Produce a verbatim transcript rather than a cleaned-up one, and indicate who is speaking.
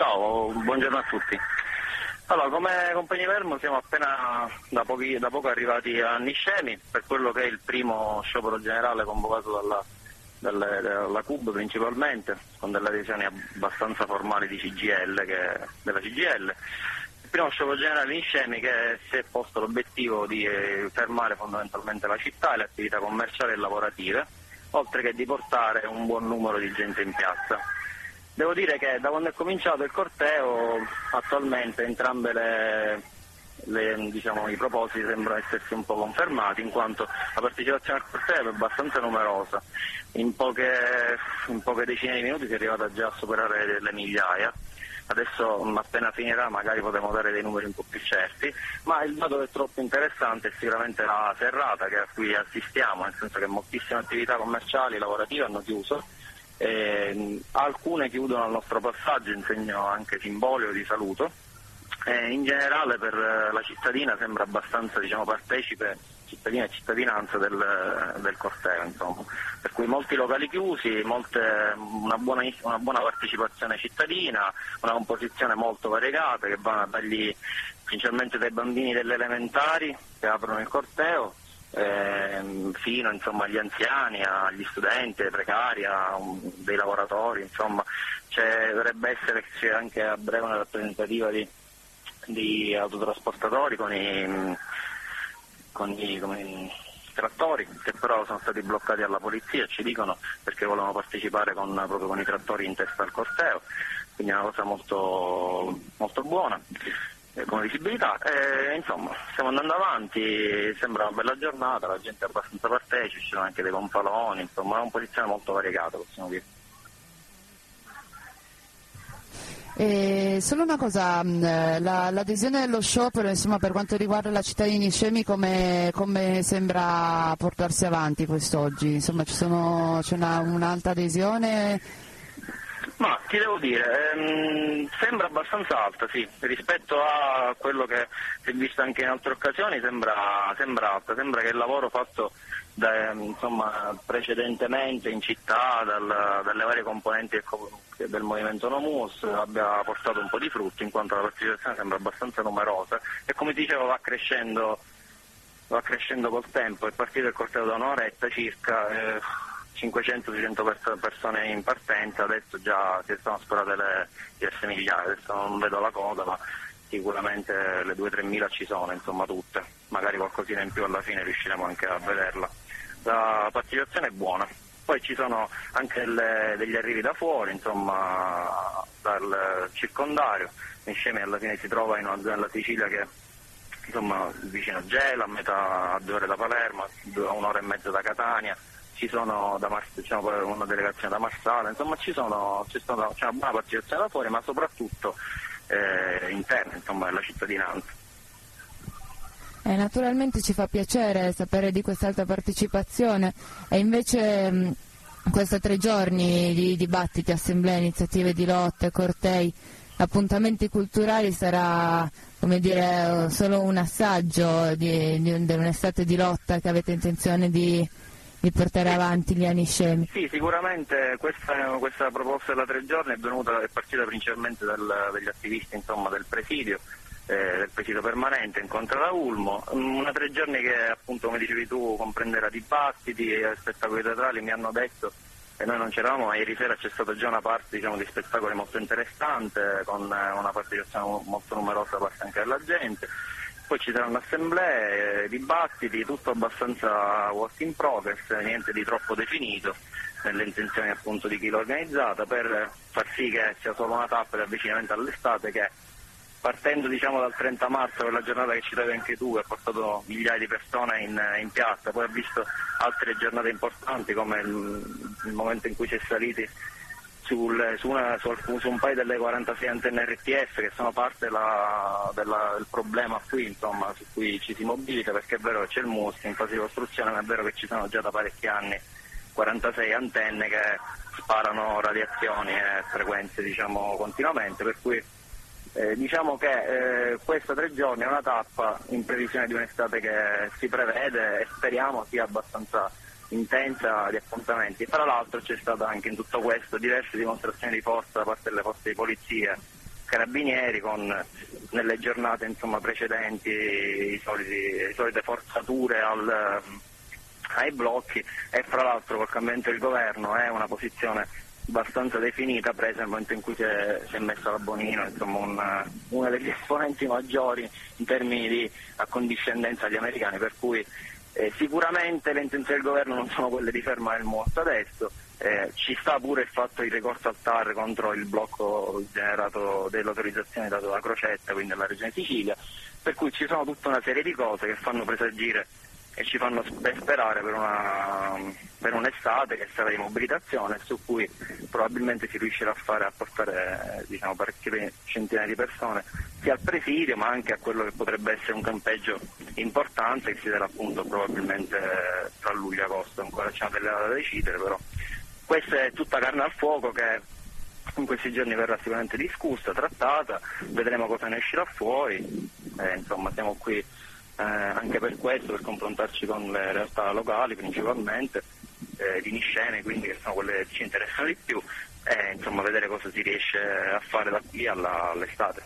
Speaker 1: Ciao, buongiorno a tutti. Allora, come Compagni Vermo siamo appena da, pochi, da poco arrivati a Niscemi per quello che è il primo sciopero generale convocato dalla, dalle, dalla C U B principalmente, con delle adesioni abbastanza formali di C G I L, che, della C G I L. Il primo sciopero generale di Niscemi che si è posto l'obiettivo di fermare fondamentalmente la città e le attività commerciali e lavorative, oltre che di portare un buon numero di gente in piazza. Devo dire che da quando è cominciato il corteo attualmente entrambe le, le, diciamo, i propositi sembrano essersi un po' confermati, in quanto la partecipazione al corteo è abbastanza numerosa. In poche, in poche decine di minuti si è arrivata già a superare le migliaia. Adesso appena finirà magari potremo dare dei numeri un po' più certi, ma il dato che è troppo interessante è sicuramente la serrata che a cui assistiamo, nel senso che moltissime attività commerciali, lavorative hanno chiuso. Eh, alcune chiudono al nostro passaggio in segno anche simbolico di saluto, eh, in generale per la cittadina sembra abbastanza, diciamo, partecipe, cittadina e cittadinanza del, del corteo, insomma. Per cui molti locali chiusi, molte, una, buona, una buona partecipazione cittadina, una composizione molto variegata che va dagli, principalmente dai bambini delle elementari che aprono il corteo, Eh, fino insomma agli anziani, agli studenti, ai precari, a um, dei lavoratori, insomma c'è, dovrebbe essere c'è anche a breve una rappresentativa di, di autotrasportatori con i, con i, con i trattori che però sono stati bloccati dalla polizia, ci dicono, perché volevano partecipare con, proprio con i trattori in testa al corteo, quindi è una cosa molto, molto buona come visibilità, eh, insomma stiamo andando avanti, sembra una bella giornata, la gente è abbastanza partecipe, ci sono anche dei compaloni, insomma è una posizione molto variegata, possiamo dire.
Speaker 2: E solo una cosa, la, l'adesione dello sciopero, insomma, per quanto riguarda la città di Niscemi, come, come sembra portarsi avanti quest'oggi? Insomma, ci sono, c'è una, un'alta adesione?
Speaker 1: Ma ti devo dire, ehm, sembra abbastanza alta, sì, rispetto a quello che si è visto anche in altre occasioni sembra, sembra alta, sembra che il lavoro fatto da, insomma, precedentemente in città dal, dalle varie componenti del, del movimento Nomus abbia portato un po' di frutti, in quanto la partecipazione sembra abbastanza numerosa e, come dicevo, va crescendo, va crescendo col tempo. È partito il corteo da un'oretta circa, eh, cinquecento seicento persone in partenza, adesso già si sono sforate le diverse migliaia, adesso non vedo la coda, ma sicuramente le due tre mila ci sono, insomma tutte, magari qualcosina in più alla fine riusciremo anche a vederla. La partecipazione è buona, poi ci sono anche le, degli arrivi da fuori, insomma dal circondario. Niscemi alla fine si trova in una zona della Sicilia che insomma vicino a Gela, a metà, a due ore da Palermo, a un'ora e mezza da Catania. Ci sono da Mars- diciamo, una delegazione da Marsala, insomma ci sono, c'è, stata, c'è una buona partecipazione da fuori, ma soprattutto eh, interna, insomma, della cittadinanza.
Speaker 2: Eh, naturalmente ci fa piacere sapere di quest'alta partecipazione e invece mh, questi tre giorni di dibattiti, assemblee, iniziative di lotte, cortei, appuntamenti culturali sarà, come dire, solo un assaggio di, di, di un'estate di lotta che avete intenzione di di portare avanti gli anni scemi.
Speaker 1: Sì, sicuramente questa, questa proposta della tre giorni è venuta, è partita principalmente dal, dagli attivisti, insomma, del presidio, eh, del presidio permanente in Contrada Ulmo, una tre giorni che appunto, come dicevi tu, comprenderà dibattiti e spettacoli teatrali. Mi hanno detto, e noi non c'eravamo, ma ieri sera c'è stata già una parte, diciamo, di spettacoli molto interessante, con una partecipazione molto numerosa da parte anche della gente. Poi ci saranno assemblee, dibattiti, tutto abbastanza work in progress, niente di troppo definito, nelle intenzioni appunto di chi l'ha organizzata, per far sì che sia solo una tappa di avvicinamento all'estate che, partendo diciamo dal trenta marzo, quella giornata che citavi anche tu, che ha portato migliaia di persone in, in piazza, poi ha visto altre giornate importanti come il, il momento in cui si è saliti Sul, su, una, su, alcun, su un paio delle quarantasei antenne R T F che sono parte della, della, del problema qui, insomma, su cui ci si mobilita, perché è vero che c'è il M U S in fase di costruzione, ma è vero che ci sono già da parecchi anni quarantasei antenne che sparano radiazioni e frequenze, diciamo, continuamente, per cui eh, diciamo che eh, questa tre giorni è una tappa in previsione di un'estate che si prevede e speriamo sia abbastanza intensa di appuntamenti. Tra l'altro c'è stata anche in tutto questo diverse dimostrazioni di forza da parte delle forze di polizia carabinieri con nelle giornate insomma, precedenti i soliti, le solite forzature al, ai blocchi e fra l'altro col cambiamento del governo è una posizione abbastanza definita presa nel momento in cui si è, si è messa la Bonino, insomma una, una degli esponenti maggiori in termini di accondiscendenza agli americani, per cui eh, sicuramente le intenzioni del governo non sono quelle di fermare il mostro adesso. Eh, ci sta pure il fatto di ricorso al T A R contro il blocco generato dell'autorizzazione dato da Crocetta, quindi dalla Regione Sicilia, per cui ci sono tutta una serie di cose che fanno presagire e ci fanno ben sperare per, una, per un'estate che sarà di mobilitazione su cui probabilmente si riuscirà a fare a portare diciamo, parecchie centinaia di persone sia al presidio ma anche a quello che potrebbe essere un campeggio importante che si darà appunto probabilmente tra luglio e agosto, ancora c'è una delle date da decidere, però questa è tutta carne al fuoco che in questi giorni verrà sicuramente discussa, trattata, vedremo cosa ne uscirà fuori, eh, insomma siamo qui eh, anche per questo, per confrontarci con le realtà locali principalmente, eh, di Niscene, quindi che sono quelle che ci interessano di più, e insomma vedere cosa si riesce a fare da qui alla, all'estate.